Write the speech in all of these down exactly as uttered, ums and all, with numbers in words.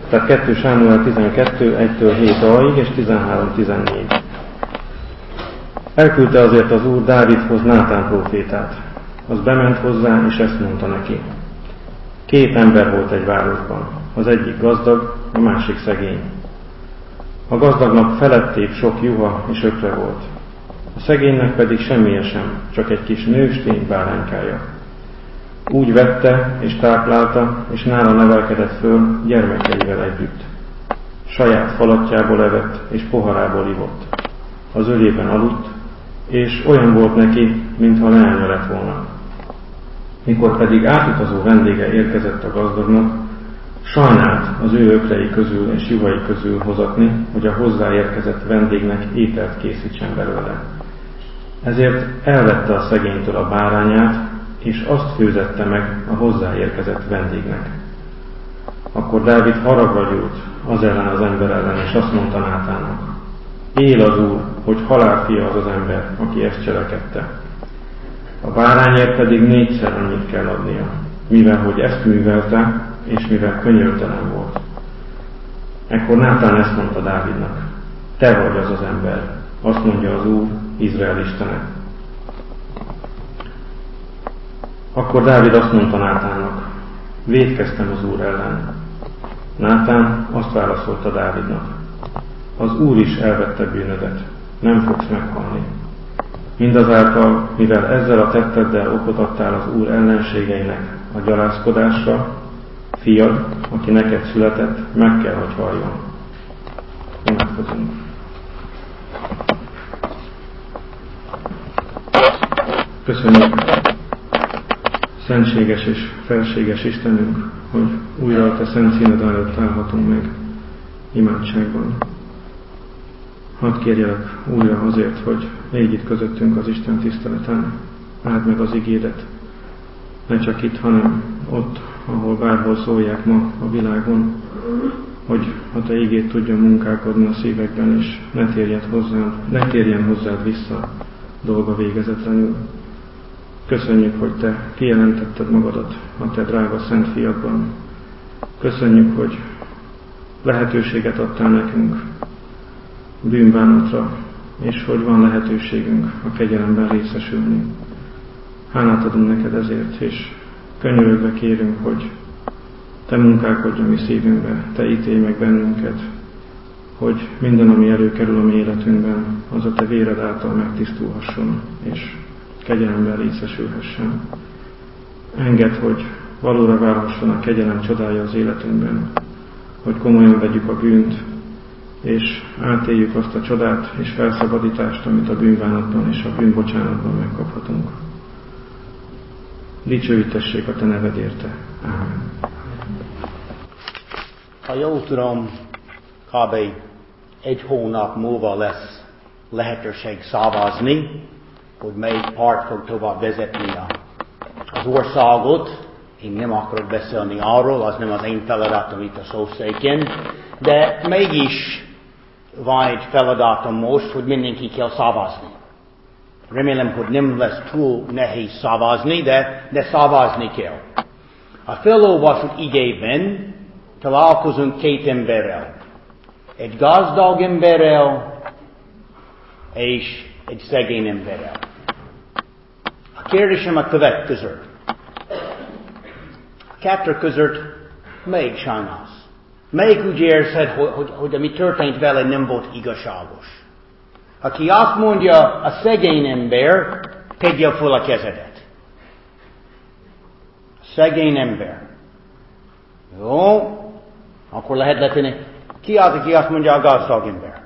Tehát kettő Sámuel tizenkettő, egytől hét a-ig és tizenhárom tizennégy. Elküldte azért az Úr Dávidhoz Nátán prófétát. Az bement hozzá, és ezt mondta neki. Két ember volt egy városban, az egyik gazdag, a másik szegény. A gazdagnak felettébb sok juha és ökre volt. A szegénynek pedig semmije sem, csak egy kis nőstény báránykája. Úgy vette és táplálta, és nála nevelkedett föl gyermekeivel együtt. Saját falatjából evett, és poharából ivott. Az ölében aludt, és olyan volt neki, mintha leánya lett volna. Mikor pedig átutazó vendége érkezett a gazdagnak, sajnált az ő ökrei közül és juhai közül hozatni, hogy a hozzáérkezett vendégnek ételt készítsen belőle. Ezért elvette a szegénytől a bárányát, és azt főzette meg a hozzáérkezett vendégnek. Akkor Dávid haragra gyújt az ellen az ember ellen, és azt mondta Nátánnak: él az Úr, hogy halálfia az az ember, aki ezt cselekedte. A bárányért pedig négyszer annyit kell adnia, mivel hogy ezt művelte, és mivel könyörtelen volt. Ekkor Nátán ezt mondta Dávidnak: te vagy az az ember, azt mondja az Úr, Izrael Istene. Akkor Dávid azt mondta Nátánnak: vétkeztem az Úr ellen. Nátán azt válaszolta Dávidnak: az Úr is elvette bűnödet, nem fogsz meghalni. Mindazáltal, mivel ezzel a tetteddel okot adtál az Úr ellenségeinek a gyalázkodásra, fiad, aki neked született, meg kell, hogy halljon. Imádkozunk. Köszönjük, szentséges és felséges Istenünk, hogy újra a te szent színed előtt állhatunk meg imádságban. Hadd kérjelek újra azért, hogy légy itt közöttünk az Isten tiszteleten, áld meg az igédet, ne csak itt, hanem ott, ahol bárhol szólják ma a világon, hogy a te igét tudjon munkálkodni a szívekben, és ne térjen hozzád, ne térjen hozzád vissza dolga végezetlenül. Köszönjük, hogy te kijelentetted magadat a te drága szent fiadban. Köszönjük, hogy lehetőséget adtál nekünk bűnbánatra, és hogy van lehetőségünk a kegyelemben részesülni. Hálát adunk neked ezért, és könyörögve kérünk, hogy te munkálkodj a mi szívünkbe, te ítélj meg bennünket, hogy minden, ami előkerül a mi életünkben, az a te véred által megtisztulhasson, és kegyelemben részesülhessen. Engedd, hogy valóra válhasson a kegyelem csodája az életünkben, hogy komolyan vegyük a bűnt, és átéljük azt a csodát és felszabadítást, amit a bűnbánatban és a bűnbocsánatban megkaphatunk. Dicsőítessék a te neved érte. Ámen. Ha jól tudom, kb. egy hónap múlva lesz lehetőség szavazni, hogy melyik párt fog tovább vezetni az országot. Én nem akarok beszélni arról, az nem az én feladatom itt a szószéken, de mégis van egy feladatom most, hogy mindenki kell szavazni. Remélem, hogy nem lesz túl nehéz szavazni, de, de szavazni kell. A felolvasott igében találkozunk két emberrel. Egy gazdag emberrel és egy szegény emberrel. A kérdésem a következő. A kettő között melyik sajnálsz? Melyik úgy érzed, hogy, hogy, hogy ami történt vele nem volt igazságos? Aki azt mondja, a szegény ember, tegye fel a kezedet. A szegény ember. Jó, akkor lehet letenni. Ki az, aki azt mondja, a gazdag ember?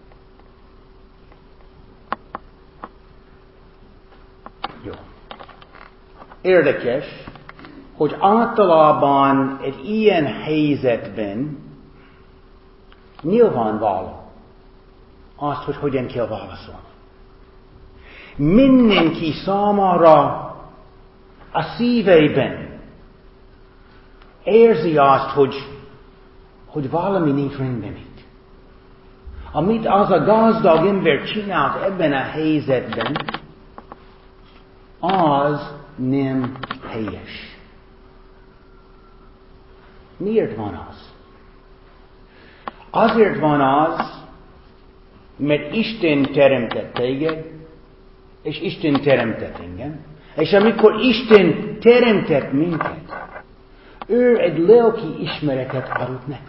Jó. Érdekes, hogy általában egy ilyen helyzetben nyilvánvaló azt, hogy hogyan kell válaszolni. Mindenki számára a szíveiben érzi azt, hogy, hogy valami nincs rendben itt. Amit az a gazdag ember csinált ebben a helyzetben, az nem helyes. Miért van az? Azért van az, mert Isten teremtett téged, és Isten teremtett engem. És amikor Isten teremtett minket, ő egy lelki ismeretet adott nekünk.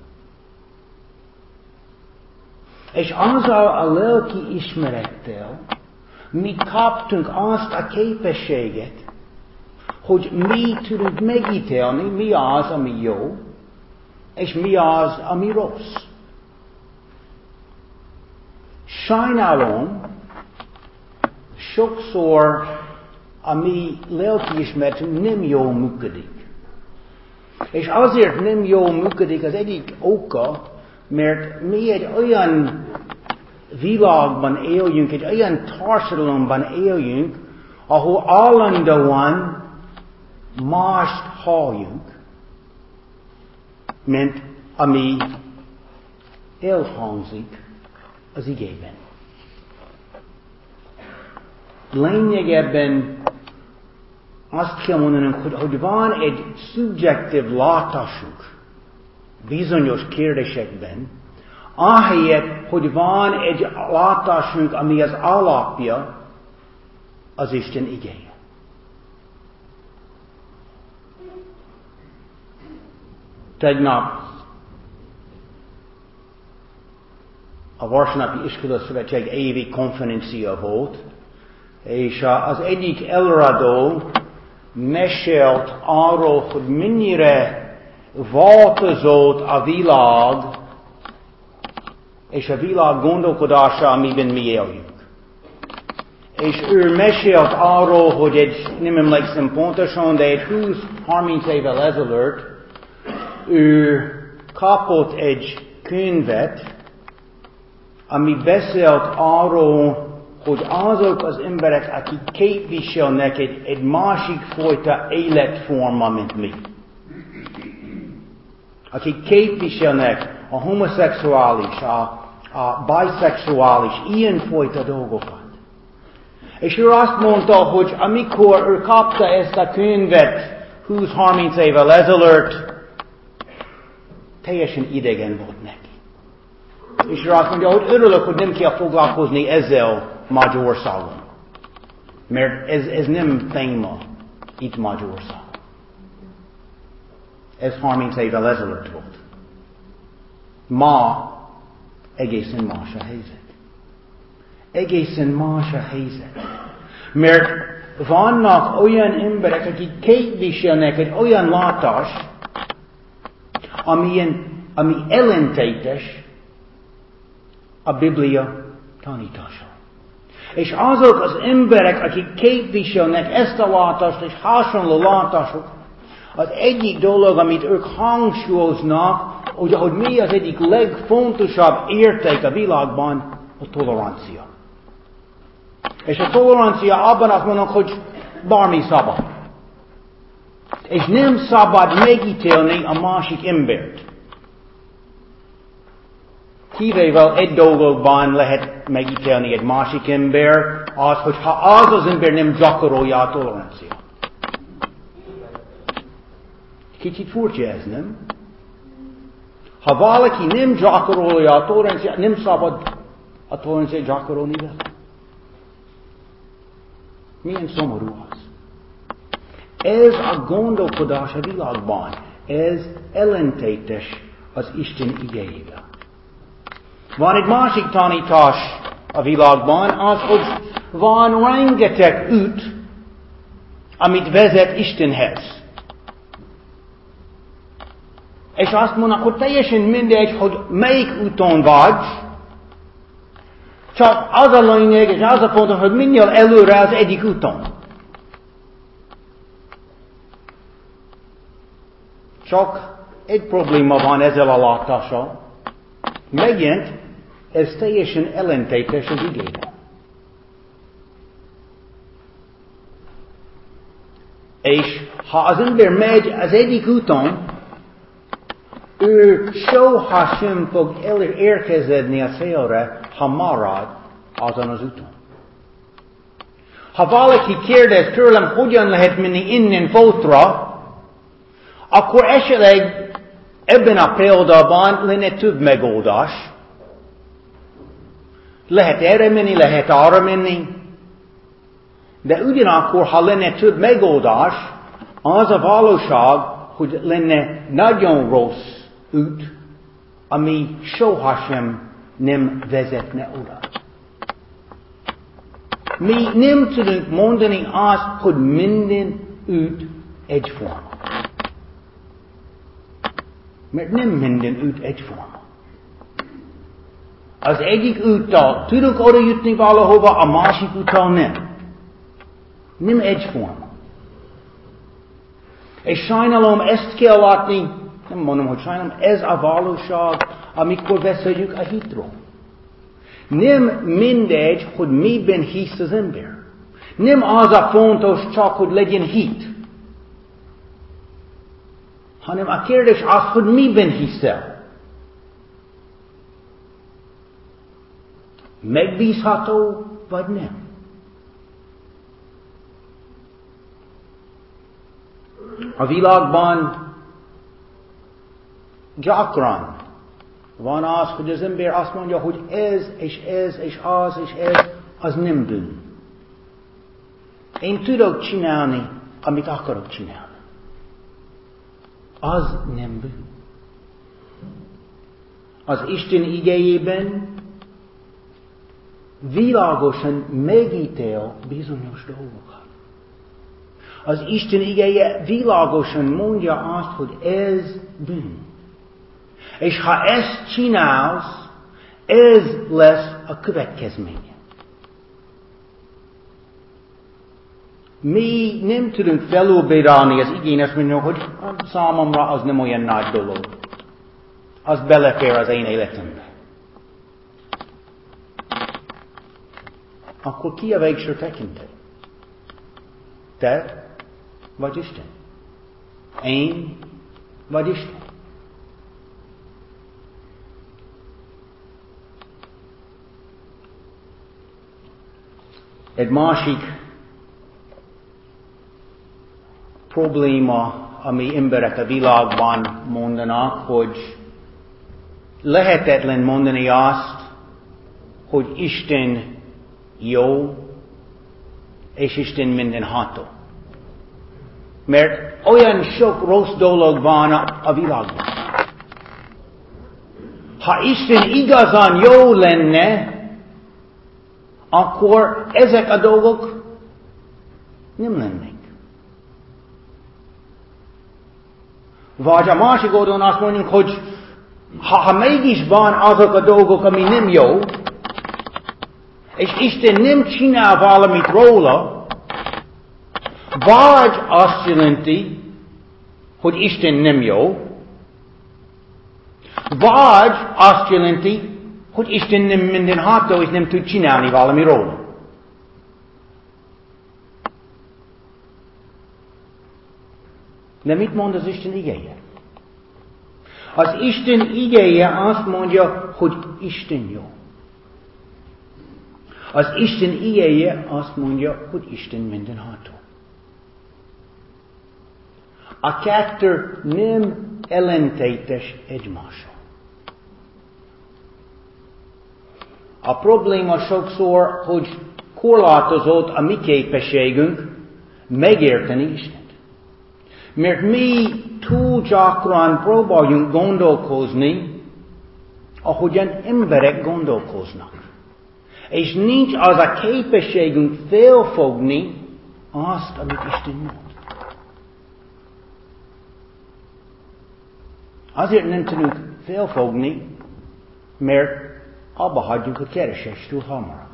És azzal a lelki ismerettel mi kaptunk azt a képességet, hogy mi tudunk megítélni, mi az, ami jó, és mi az, ami rossz. Sajnálom, sokszor a mi lelkiismeretünk nem jól működik. És azért nem jól működik az egyik oka, mert mi egy olyan világban éljünk, egy olyan társadalomban éljünk, ahol állandóan mást halljunk, mint ami elhangzik az igében. Lényegében azt kell mondanunk, hogy, hogy van egy szubjektív látásunk bizonyos kérdésekben, ahelyett, hogy van egy látásunk, ami az alapja az Isten igéje. Tegnap a Vasárnapi Iskola Szövetség évi konferencia volt, és az egyik előadó mesélt arról, hogy mennyire változott a világ, és a világ gondolkodása, amiben mi éljünk. És ő mesélt arról, hogy egy, nem emlékszem pontosan, de egy húsz-harminc évvel ezelőtt ő kapott egy könyvet, ami beszélt arról, hogy azok az emberek, akik képviselnek egy, egy másik fajta életforma, mint mi. Akik képviselnek a homoszexuális, a, a biszexuális, ilyenfajta dolgokat. És ő azt mondta, hogy amikor ő kapta ezt a könyvet húsz-harminc évvel ezelőtt, teljesen idegen volt neki. És ő azt mondja, hogy örülök, hogy nem kell foglalkozni ezzel Magyarországon. Mert ez, ez nem téma itt Magyarországon. Ez harminc évvel ezelőtt volt. Ma egészen más a helyzet. Egészen más a helyzet. Mert vannak olyan emberek, akik képviselnek egy olyan látást, ami, ami ellentétes a Biblia tanítása. És azok az emberek, akik képviselnek ezt a látást és hasonló látások, az egyik dolog, amit ők hangsúlyoznak, hogy, hogy mi az egyik legfontosabb érték a világban, a tolerancia. És a tolerancia abban azt mondnak, hogy bármi szabad. És nem szabad megítélni a másik embert. Kivéve egy dolgokban lehet megítélni egy másik ember, az, hogyha az az ember nem gyakorolja a tolerancia. Kicsit furcsa ez, nem? Ha valaki nem gyakorolja a toleranciát, nem szabad a toleranciát gyakorolni vele. Milyen szomorú az. Ez a gondolkodás a világban, ez ellentétes az Isten igéjével. Van egy másik tanítás a világban, az, hogy van rengeteg út, amit vezet Istenhez. És azt mondnak, hogy teljesen mindegy, hogy melyik úton vagy, csak az a lényeg, és az a fontos, hogy minél előre az egyik úton. Csak egy probléma van ezzel a látással. Megint ez teljesen ellentétes az igével. És ha az ember megy az egyik úton, ő soha sem fog elérkezni a célra, ha marad azon az úton. Ha valaki kérdez tőlem, hogyan lehet menni innen Fótra, akkor esetleg Ebben a példában lenne több megoldás. Lehet erre menni, lehet arra menni. De ugyanakkor, ha lenne több megoldás, az a valóság, hogy lenne nagyon rossz út, ami sohasem nem vezetne oda. Mi nem tudunk mondani azt, hogy minden út egyforma. Mert nem minden út egyforma. Az egyik úttal tudunk oda jutni valahova, a másik úttal nem. Nem egyforma. És sajnálom, ezt kell látni, nem mondom, hogy sajnálom, ez a valóság, amikor beszéljük a hitről. Nem mindegy, hogy miben hisz az ember. Nem az a fontos csak, hogy legyen hit. Hanem a kérdés az, hogy miben hiszel. Megbízható, vagy nem? A világban gyakran van az, hogy az ember azt mondja, hogy ez, és ez, és az, és ez, az nem bűn. Én tudok csinálni, amit akarok csinálni. Az nem bűn. Az Isten igéjében világosan megítél bizonyos dolgokat. Az Isten igéje világosan mondja azt, hogy ez bűn. És ha ezt csinálsz, ez lesz a következménye. Mi nem tudunk felülbírálni az igén, azt mondjuk, hogy számomra az nem olyan nagy dolog. Az belefér az én életembe. Akkor ki a végső tekintet? Te vagy Isten? Én vagy Isten? Egy másik probléma, ami emberek a világban mondanak, hogy lehetetlen mondani azt, hogy Isten jó, és Isten mindenható. Mert olyan sok rossz dolog van a világban. Ha Isten igazán jó lenne, akkor ezek a dolgok nem lennék. Vagy a másik oldalon azt mondjuk, hogy ha, ha mégis van azok a dolgok, ami nem jó, és Isten nem csinál valamit róla, vagy azt jelenti, hogy Isten nem jó, vagy azt jelenti, hogy Isten nem mindenható, és nem tud csinálni valami róla. De mit mond az Isten igéje? Az Isten igéje azt mondja, hogy Isten jó. Az Isten igéje azt mondja, hogy Isten mindenható. A kettő nem ellentétes egymással. A probléma sokszor, hogy korlátozott a mi képességünk megérteni Istent. Mert mi túl gyakran próbáljunk gondolkozni, ahogyan emberek gondolkoznak. És nincs az a képességünk felfogni azt, amit Isten mond. Azért nem tudunk felfogni, mert abba hagyjuk a keresést túl hamar.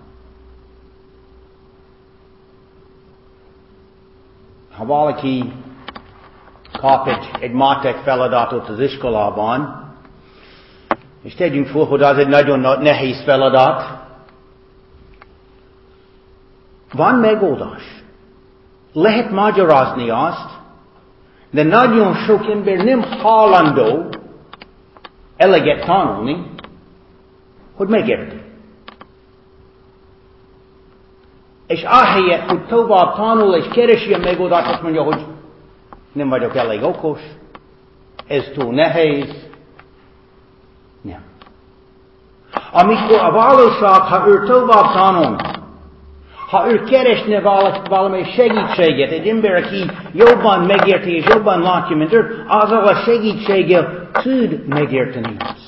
Ha valaki kap egy, egy matek feladatot az iskolában, és tegyünk fel, hogy az egy nagyon nehéz feladat, van megoldás. Lehet magyarázni azt, de nagyon sok ember nem hajlandó eleget tanulni, hogy megérti. És ahelyett, hogy tovább tanul és keresi a megoldást, azt mondja, hogy nem vagyok elég okos, ez túl nehéz. Nem. Amikor a valóság, ha ő tovább tanul, ha ő keresne valami segítséget, egy ember, aki jobban megérti és jobban látja, mint ő, azzal a segítséggel tud megérteni azt.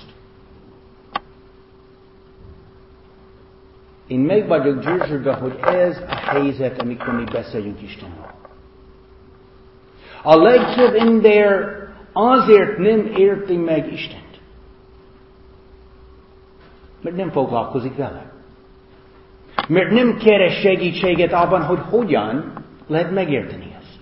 Én meg vagyok győződve, hogy ez a helyzet, amikor mi beszéljünk Istenről. A legtöbb ember azért nem érti meg Istent, mert nem foglalkozik vele. Mert nem keres segítséget abban, hogy hogyan lehet megérteni ezt.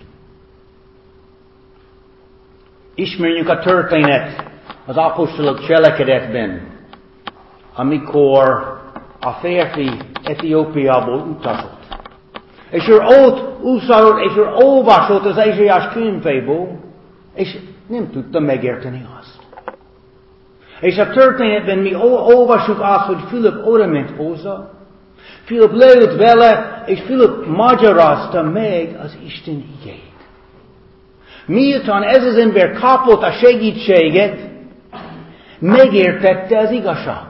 Ismerjük a történet az apostolok cselekedetben, amikor a férfi Etiópiából utazott. És ő ott utazott, és ő olvasott az Ézsaiás könyvéből, és nem tudta megérteni azt. És a történetben mi olvasjuk azt, hogy Fülöp oda ment hozzá, Fülöp leült vele, és Fülöp magyarázta meg az Isten igéjét. Miután ez az ember kapott a segítséget, megértette az igazságot.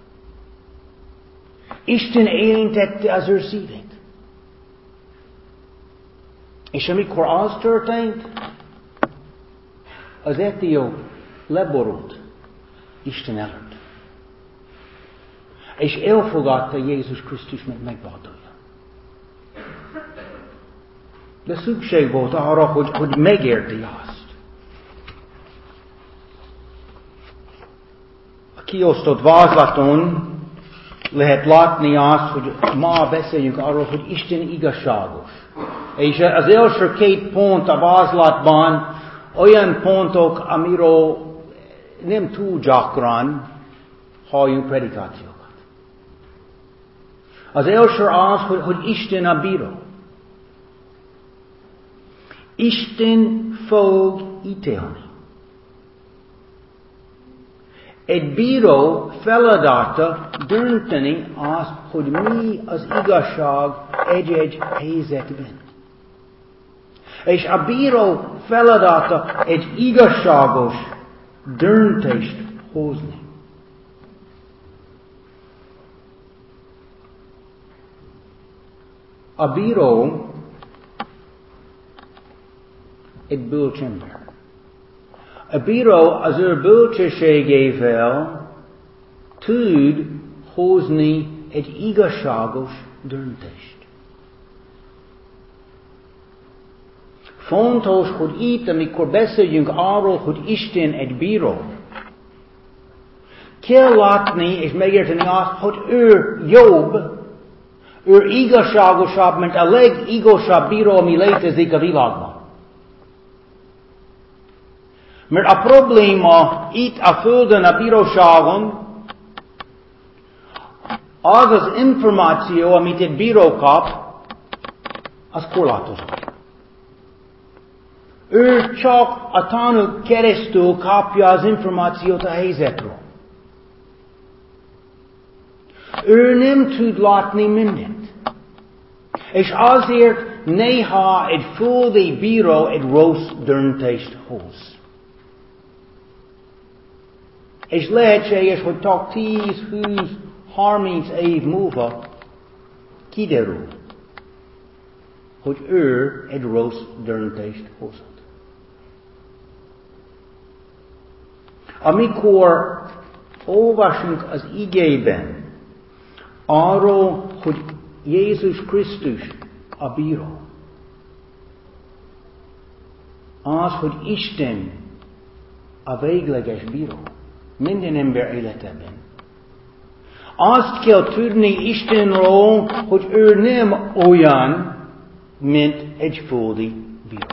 Isten érintette az ő szívét. És amikor az történt, az etióp leborult Isten előtt. És elfogadta Jézus Krisztus, mint megváltója. De szükség volt arra, hogy, hogy megérti azt. A kiosztott vázlaton lehet látni azt, hogy ma beszéljünk arról, hogy Isten igazságos. És az első két pont a vázlatban olyan pontok, amiről nem túl gyakran halljunk predikációkat. Az első az, hogy, hogy Isten a bíró. Isten fog ítélni. Egy bíró feladata dönteni azt, hogy mi az igazság egy-egy helyzetben. És a bíró feladata egy igazságos döntést hozni. A bíró egy bölcsember. A bíró az ő bölcsességével tud hozni egy igazságos döntést. Fontos, hogy itt, amikor beszéljünk arról, hogy Isten egy bíró, kell látni és megérteni azt, hogy ő jobb, ő igazságosabb, mint a legigazsább bíró, ami létezik a világban. Mert a probléma itt a földön, a bíróságon, az az információ, amit egy bíró kap, az korlátozott. Ő csak a tanúk keresztül kapja az információt a helyzetről. Ő nem tud látni mindent. És azért néha egy földi bíró egy rossz döntést hoz. És lehetséges, hogy csak tíz, húsz, harminc év múlva kiderül, hogy ő egy rossz döntést hozott. Amikor olvasunk az igében arról, hogy Jézus Krisztus a bíró, az, hogy Isten a végleges bíró minden ember életében. Azt kell tudni Istenről, hogy ő nem olyan, mint egy földi bíró.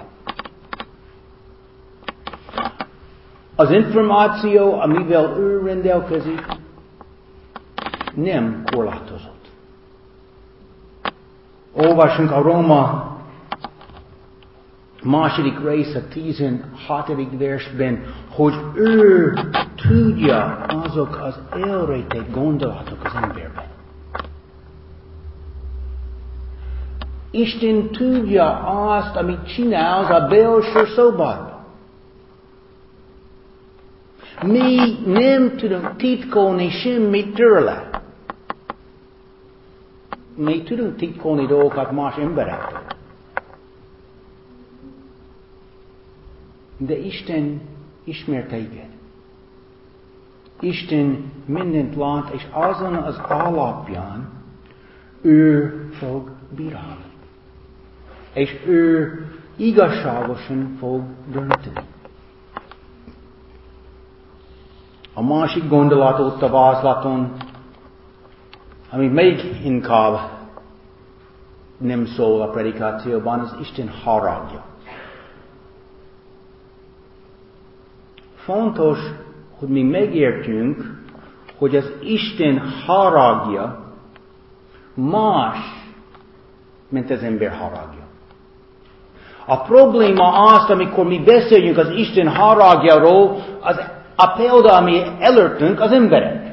Az információ, amivel ő rendelkezik, nem korlátozott. Olvasunk a Róma második rész a tizenhatodik versben, hogy ő tudja azok az elrejtett gondolatok az emberben. Isten tudja azt, amit csinálsz a belső szobában. Mi nem tudunk titkolni semmit tőle. Mi tudunk titkolni dolgokat más emberektől. De Isten ismer téged. Isten mindent lát, és azon az alapján ő fog bírálni. És ő igazságosan fog dönteni. A másik gondolat ott a vázlaton, ami még inkább nem szól a predikációban, az Isten haragja. Fontos, hogy mi megértjünk, hogy az Isten haragja más, mint az ember haragja. A probléma az, amikor mi beszéljünk az Isten haragjáról, az a példa, ami előttünk, az emberek.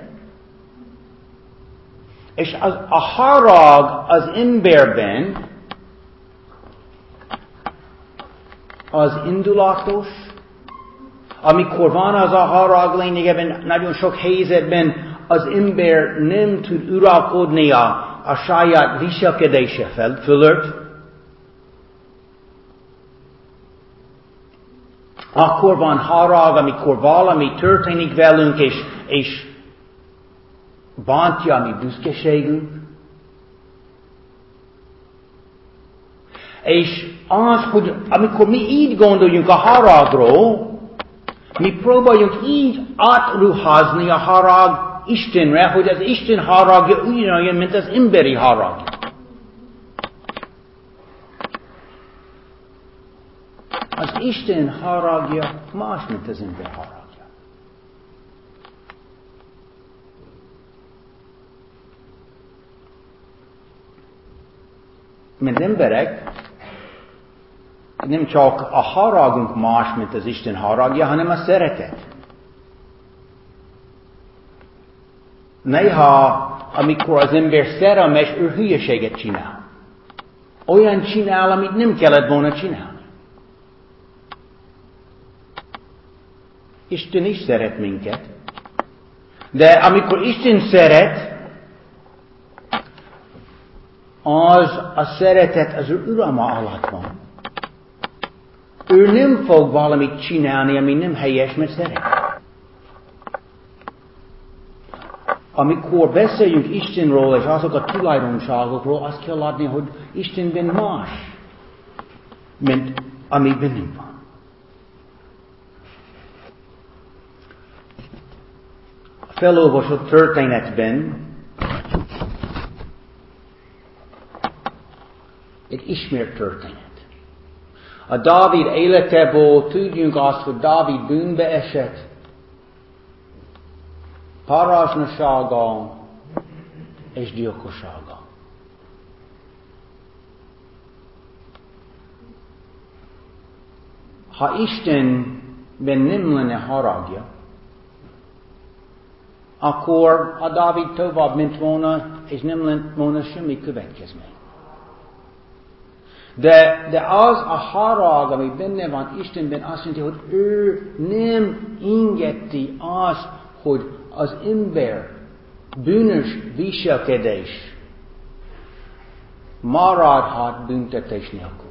És az, a harag az emberben az indulatos, amikor van az a harag, lényegében nagyon sok helyzetben az ember nem tud uralkodni a, a saját viselkedése fel, fölött, akkor van harag, amikor valami történik velünk, és, és bántja a mi büszkeségünk. És az, hogy amikor mi így gondoljunk a haragról, mi próbáljunk így átruházni a harag Istenre, hogy az Isten haragja ugyanolyan, mint az emberi haragja. Az Isten haragja más, mint az ember haragja. Mint emberek, nem csak a haragunk más, mint az Isten haragja, hanem a szeretet. Néha, amikor az ember szerelmes, ő hülyeséget csinál. Olyan csinál, amit nem kellett volna csinálni. Isten is szeret minket. De amikor Isten szeret, az a szeretet az ő uralma alatt van. Ő nem fog valamit csinálni, ami nem helyes, mert szeret. Amikor beszéljünk Istenről és azok a tulajdonságokról, azt kell látni, hogy Istenben más, mint ami bennünk van. A felolvasott történetben egy ismert történet. A Dávid életéből tudjunk azt, hogy Dávid bűnbe esett, parazsnasággal és gyilkossággal. Ha Istenben nem lenne haragja, akkor a Dávid tovább ment volna, és nem lett volna semmi következmény. De, de az a harag, ami benne van Istenben, azt mondja, hogy ő nem engedti azt, hogy az ember bűnös viselkedés maradhat büntetés nélkül.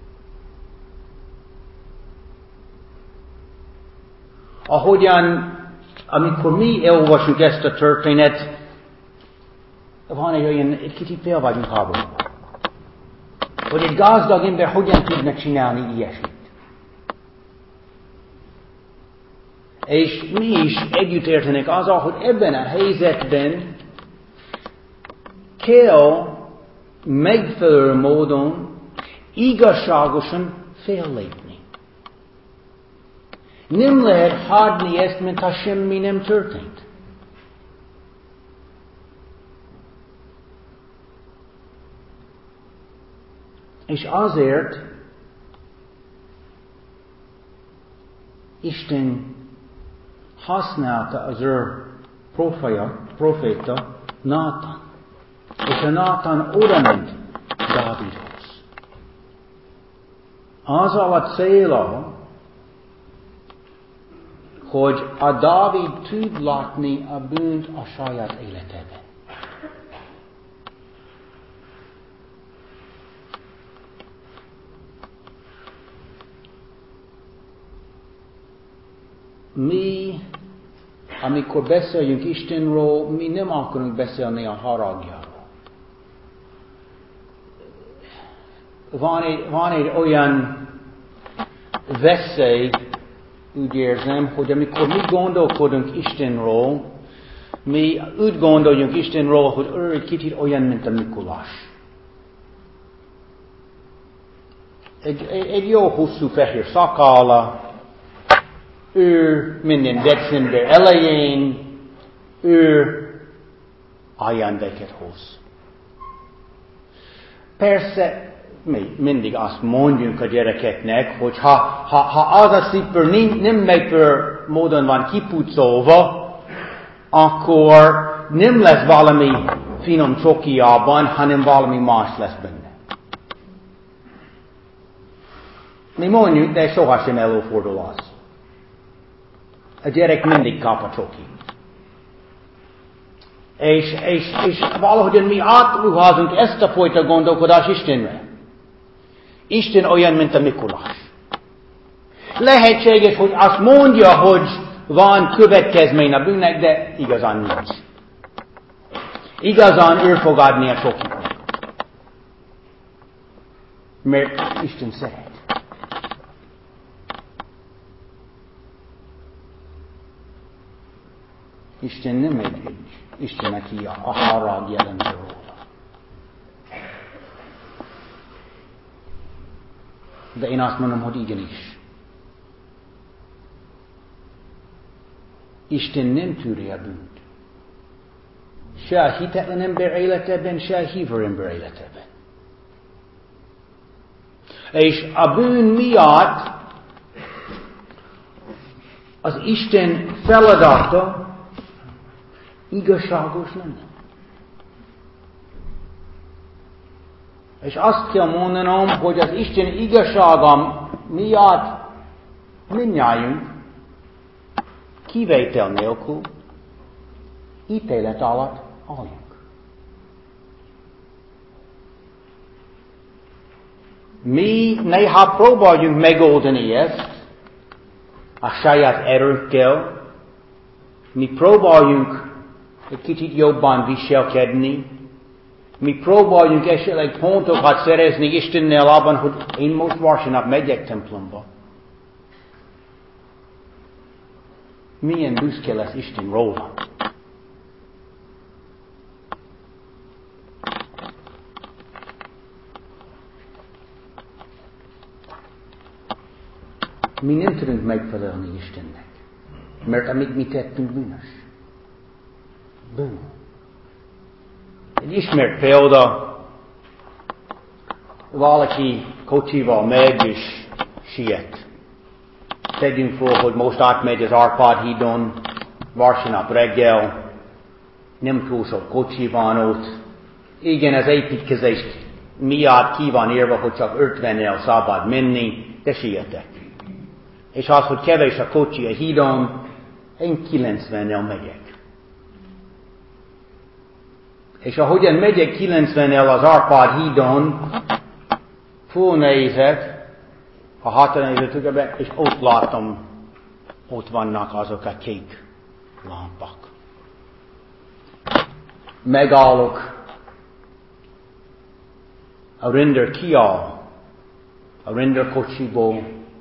Ahogyan, amikor mi elolvasunk ezt a történet, van egy olyan, egy kicsit fel vagyunk háborúban. Hogy egy gazdag ember hogyan tudna csinálni ilyesmit. És mi is együtt értenek azzal, hogy ebben a helyzetben kell megfelelő módon igazságosan fellépni. Nem lehet hagyni ezt, mintha semmi nem történt. És azért Isten használta az ő proféta, proféta Nátan. És a Nátan oda ment Dávidhoz. Azzal a célral, hogy a Dávid tud látni a bűnt a saját életében. Mi, amikor beszéljünk Istenről, mi nem akarunk beszélni a haragjáról. Van egy, van egy olyan veszély, úgy érzem, hogy amikor mi gondolkodunk Istenről, mi úgy gondoljunk Istenről, hogy ő egy kicsit olyan, mint a Mikulás. Egy, egy, egy jó hosszú fehér szakálla, ő minden december elején, ő ajándéket hoz. Persze, mi mindig azt mondjuk a gyerekeknek, hogy ha, ha, ha az a szipper nem, nem megfelelő módon van kipucolva, akkor nem lesz valami finom csokiában, hanem valami más lesz benne. Mi mondjuk, de sohasem előfordul az. A gyerek mindig kap a csoki. És, és, és valahogyan mi átruházunk ezt a fajta gondolkodást Istenre. Isten olyan, mint a Mikulás. Lehetséges, hogy azt mondja, hogy van következmény a bűnnek, de igazán nincs. Igazán ő fog adni a csokit. Mert Isten szeret. Isten nem egy egy. Isten, aki a harag jelenti róla. De én azt mondom, hogy igenis. Isten nem tűri a bűnt. Se a hitetlen ember életében, se a hívő ember életében. És a bűn miatt az Isten feladata igazságos lenne. És azt kell mondanom, hogy az Isten igazsága miatt mindnyájunk kivétel nélkül ítélet alatt álljunk. Mi néha próbáljunk megoldani ezt a saját erőkkel, mi próbáljunk egy kicsit jobban viselkedni, mi próbáljunk esetleg pontokat szerezni Istennel abban, hogy én most vasárnap megyek templomba. Milyen büszke lesz Isten róla. Mi nem tudunk megfelelni Istennek, mert amit mi tettünk bűnös. Bűn. Egy ismert példa, valaki kocsival megy és siet. Tegyünk fel, hogy most átmegy az Árpád hídon, vasárnap reggel, nem túl sok kocsi van ott. Igen, az építkezés miatt ki van írva, hogy csak ötvennel szabad menni, de sietek. És az, hogy kevés a kocsi a hídon, én kilencvennel megyek. És ahogyan megyek kilencvennel az Árpád hídon, fölnézek a hátranézőtükbe, és ott látom, ott vannak azok a kék lámpák. Megállok, a rendőr kiáll, a rendőrkocsiból,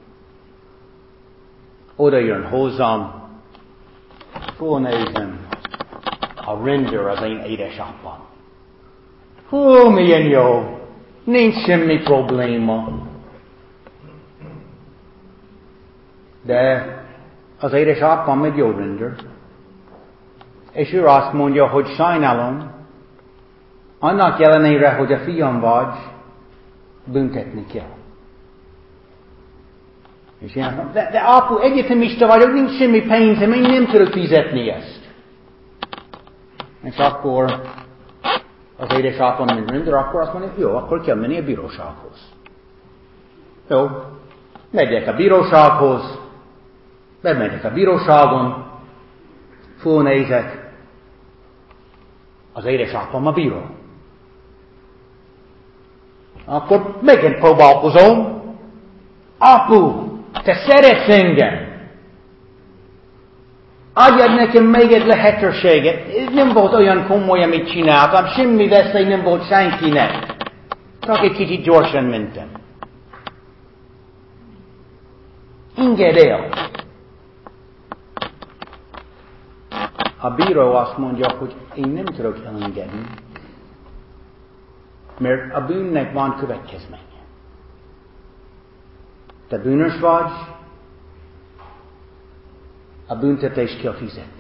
oda jön hozzám, fölnézem, a rendőr az én édesapám. Hú, milyen jó! Nincs semmi probléma. De az édesapám egy jó rendőr. És ő azt mondja, hogy sajnálom, annak ellenére, hogy a fiam vagy, büntetni kell. És én azt mondom, de, de apu, egyetemista vagyok, nincs semmi pénzem, én nem tudok fizetni ezt. És akkor az édesapám, mint rendőr, akkor azt mondja, jó, akkor kell menni a bírósághoz. Jó, megyek a bírósághoz, Bemegyek a bíróságon, fölnézek, az édesapám a bíró. Akkor megint próbálkozom. Apu, te szeretsz engem. Adjad nekem még egy lehetőséget. Ez nem volt olyan komoly, amit csináltam. Semmi veszély nem volt senkinek. Csak egy kicsit gyorsan mentem. Engedd el. A bíró azt mondja, hogy én nem tudok elengedni, mert a bűnnek van következménye. Te bűnös vagy, a büntetést kell fizetni.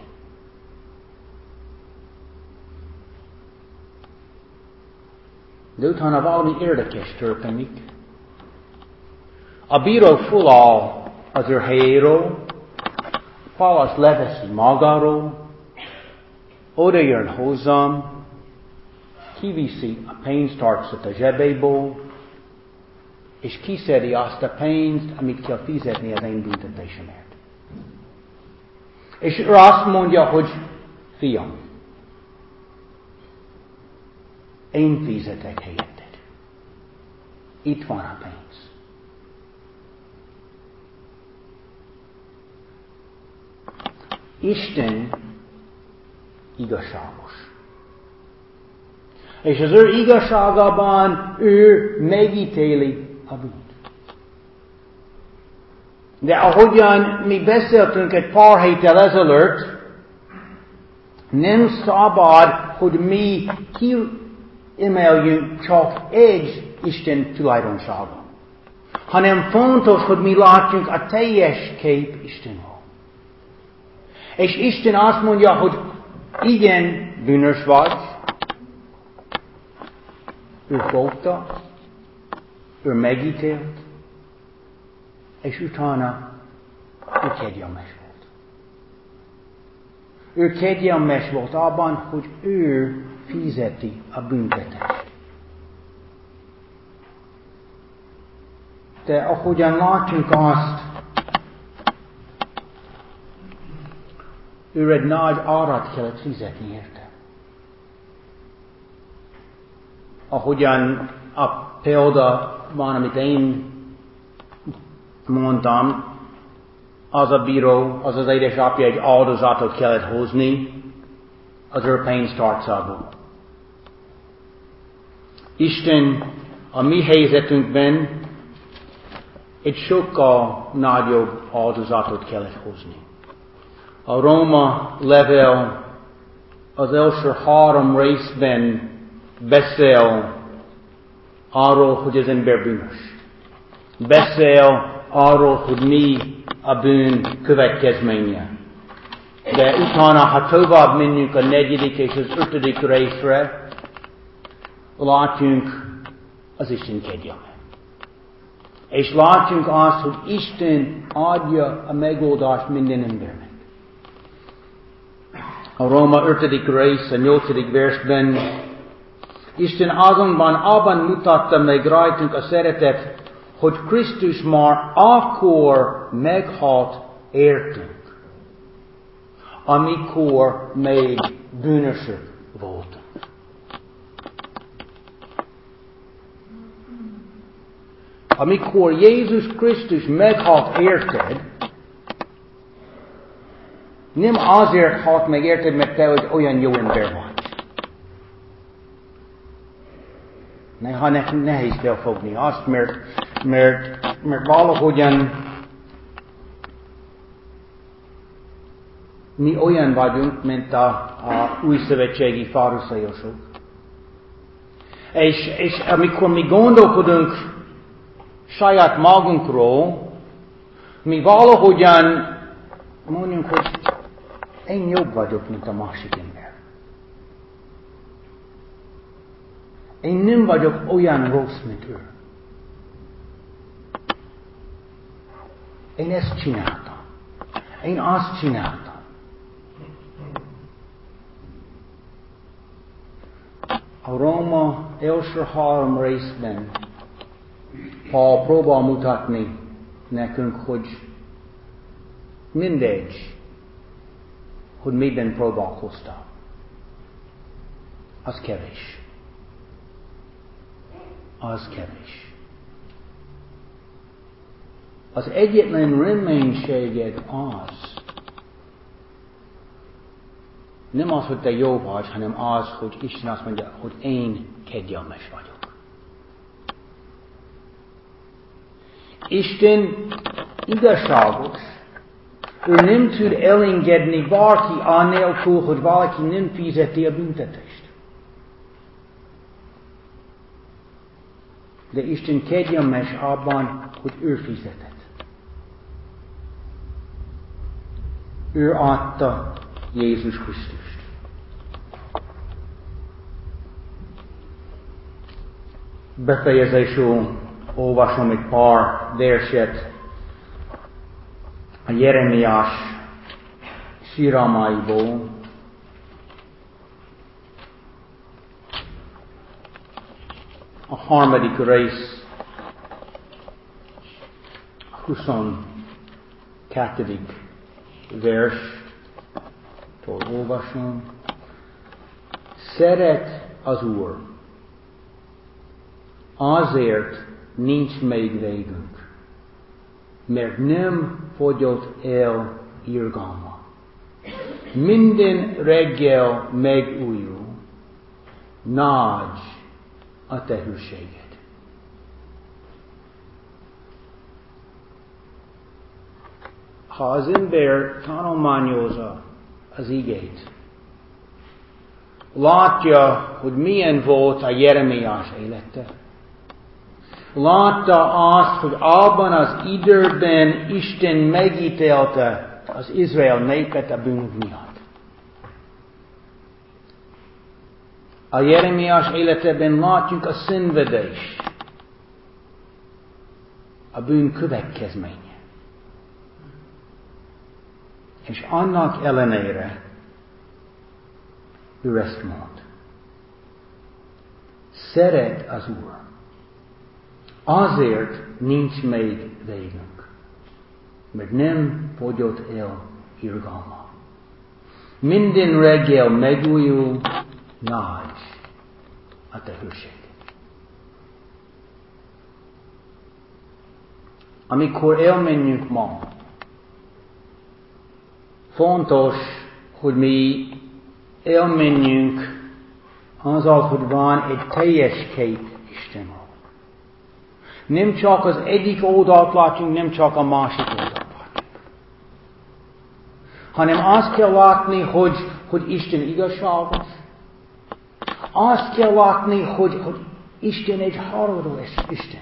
De utána valami érdekes történik. A bíró föláll az ő helyéről, Pálaszt leveszi magáról, oda jön hozzám, kiviszi a pénztárcát a zsebéből, és kiszedi azt a pénzt, amit kell fizetni az én büntetésemért. És ő azt mondja, hogy fiam, én fizetek helyetted. Itt van a pénz. Isten igazságos. És az ő igazságában ő megítéli a bűnt. De ahogyan mi beszéltünk egy pár héttel ezelőtt, nem szabad, hogy mi kiemeljünk csak egy Isten tulajdonságot, hanem fontos, hogy mi látjunk a teljes kép Istenről. És Isten azt mondja, hogy igen, bűnös vagy, ő fogta, ő megítélt, és utána ő kegyelmes volt. Ő kegyelmes volt abban, hogy ő fizeti a büntetést. De ahogyan látjuk azt, ő egy nagy árat kellett fizetni érte. Ahogyan a példa van, amit én mondtam, az a bíró, az az édesapja egy áldozatot kellett hozni az ő pénztárcából. Isten a mi helyzetünkben egy sokkal nagyobb áldozatot kellett hozni. A Róma levél az első három részben beszél arról, hogy az ember bűnös. Beszél arról, hogy mi a bűn következménye. De utána, ha tovább menjünk a negyedik és az ötödik részre, látjunk az Isten kegyelmet. És látjunk azt, hogy Isten adja a megoldást minden embernek. A Róma ötödik rész, a nyolcadik versben, Isten azonban abban mutatta meg rajtunk a szeretet, hogy Krisztus már akkor meghalt értünk, amikor még bűnösök voltunk. Amikor Jézus Krisztus meghalt érted, nem azért halt meg érted, mert te hogy olyan jó ember vagy. Néha nekem nehéz felfogni azt, mert, mert, mert valahogyan mi olyan vagyunk, mint a, a új szövetségi farizeusok. És, és amikor mi gondolkodunk saját magunkról, mi valahogyan mondjuk, hogy én jobb vagyok, mint a másik ember. Én nem vagyok olyan rossz, mint ő. Én ezt csináltam. Én azt csináltam. A Róma első három részben Pál próbál mutatni nekünk, hogy mindegy, hogy miben próbálkozta. Az kevés. Az kevés. Az egyetlen reménységed az, nem az, hogy te jó vagy, hanem az, hogy Isten azt mondja, hogy én kegyelmes vagyok. Isten igazságos. Ő nem tud elengedni bárki anélkül, hogy valaki nem fizeti a büntetést. De Isten kegyelmes abban, hogy ő fizetett. Ő adta Jézus Krisztust. Befejezésül olvasom egy pár verset a Jeremiás síralmaiból. A harmadik rész, a huszonkettedik verstől olvasom. Szeret az Úr, azért nincs még végünk, mert nem fogyott el irgalma. Minden reggel megújul, nagy a te hűséged. Ha az ember tanulmányozza az igét, látja, hogy milyen volt a Jeremiás élete. Látta azt, hogy abban az időben Isten megítélte az Izrael népet a bűnök miatt. A Jeremiás életében látjuk a szenvedés, a bűn következménye. És annak ellenére ő ezt mond. Szeret az Úr. Azért nincs még végünk, mert nem fogyott el irgalma. Minden reggel megújul, nagy a te hűséged. Amikor elmenjünk ma, fontos, hogy mi elmenjünk azzal, hogy van egy teljes kép Istenről. Nem csak az egyik oldalt látjunk, nem csak a másik oldalt látjunk. Hanem azt kell látni, hogy, hogy Isten igazságos. Azt kell látni, hogy, hogy Isten egy haragudó Isten.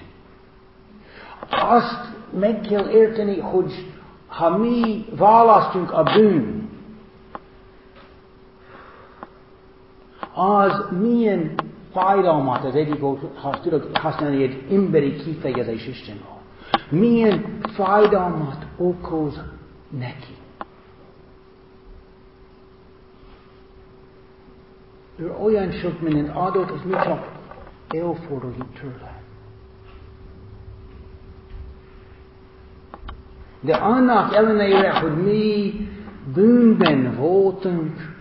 Azt meg kell érteni, hogy ha mi választunk a bűn, az milyen fájdalmat, az egyik, ha tudok használni egy emberi kifejezés Istenről, milyen fájdalmat okoz neki. Ő olyan sok mindent adott, hogy mi csak elfordulunk tőle. De annak ellenére, hogy mi bűnben voltunk,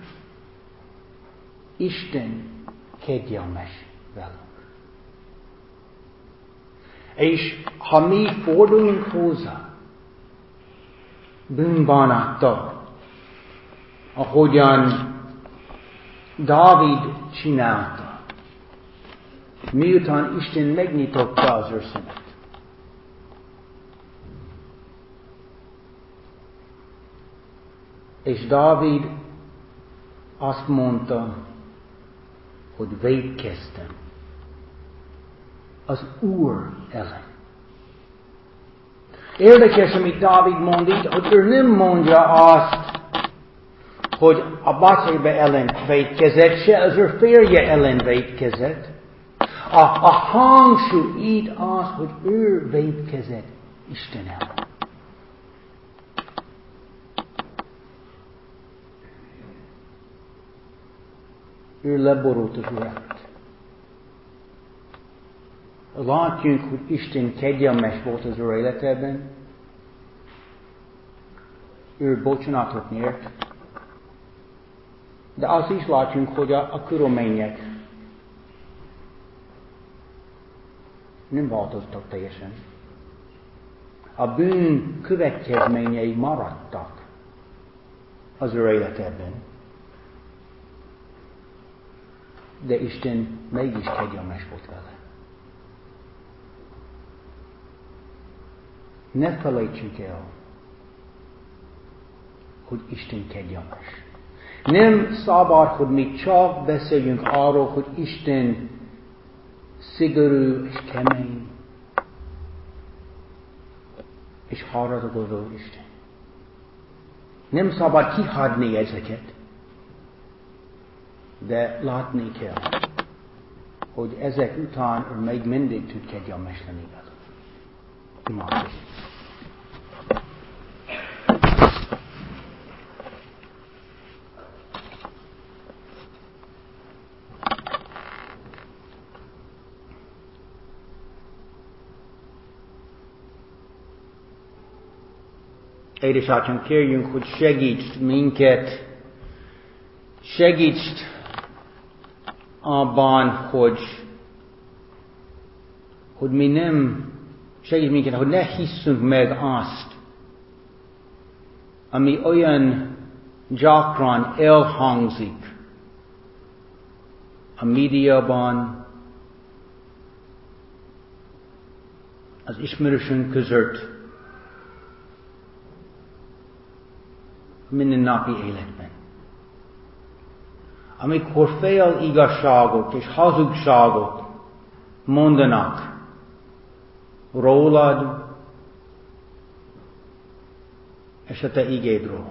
Isten kegyelmes velünk. És ha mi fordulunk hozzá bűnbánattal, ahogyan Dávid csinálta, miután Isten megnyitotta az ő szemet. És Dávid azt mondta, hogy vétkeztem az Úr ellen. Érdekes, amit Dávid mond itt, hogy ő nem mondja azt, hogy a Batséba ellen vétkezett, se az ő férje ellen vétkezett. A, a hangsúly itt az, hogy ő vétkezett Isten ellen. Ő leborult az Úr előtt. Látjunk, hogy Isten kegyelmes volt az ő életében. ő bocsánatot nyert, de azt is látjunk, hogy a, a körülmények nem változtak teljesen. A bűn következményei maradtak az ő életében. De Isten mégis kegyelmes volt vele. Ne felejtsük el, hogy Isten kegyelmes. Nem szabad, hogy mi csak beszéljünk arról, hogy Isten szigorú és kemény, és haragozó Isten. Nem szabad kihagyni ezeket, de látni kell, hogy ezek után ő még mindig tud kegyelmes lenni velük. Imádkozzunk. Édesatyánk, kérjünk, hogy segíts minket, segíts abban, hogy, hogy mi nem, segíts minket, hogy ne hisszünk meg azt, ami olyan gyakran elhangzik a médiában, az ismerősünk között, mindennapi életben. Amikor fél igazságot és hazugságot mondanak rólad és a te igédről.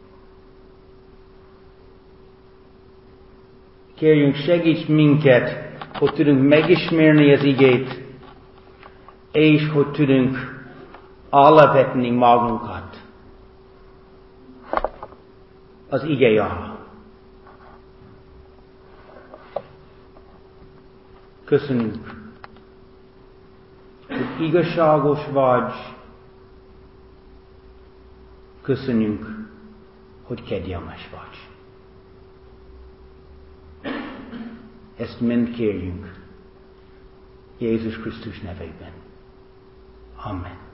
Kérjünk, segíts minket, hogy tudunk megismerni az igét, és hogy tudunk alávetni magunkat az igé alá. Köszönjük, hogy igazságos vagy. Köszönjük, hogy kegyelmes vagy. Ezt mind kérjünk Jézus Krisztus nevében. Amen.